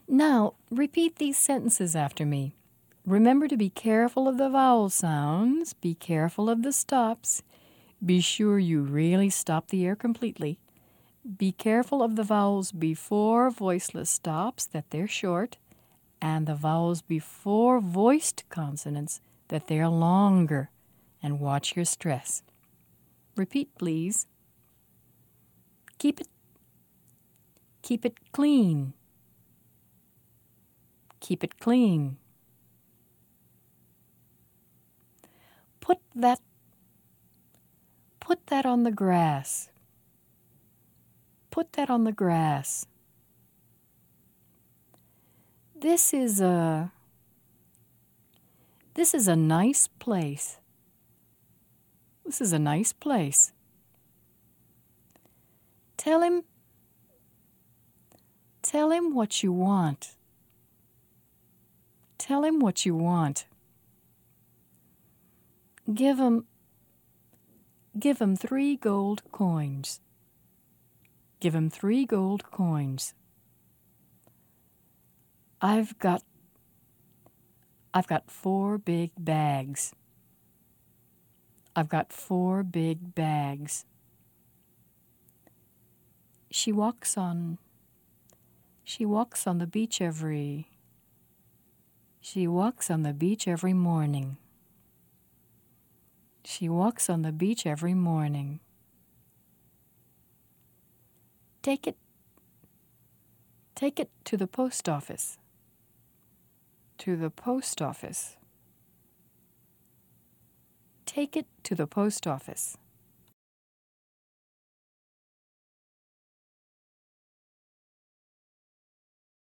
Now, repeat these sentences after me. Remember to be careful of the vowel sounds. Be careful of the stops. Be sure you really stop the air completely. Be careful of the vowels before voiceless stops, that they're short, and the vowels before voiced consonants, that they're longer. And watch your stress. Repeat, please. Keep it clean. Keep it clean. Put that on the grass. Put that on the grass. This is a nice place. This is a nice place. Tell him what you want. Tell him what you want. Give him 3 gold coins. Give him 3 gold coins. I've got 4 big bags. I've got 4 big bags. She walks on the beach every morning. She walks on the beach every morning. Take it to the post office. To the post office. Take it to the post office.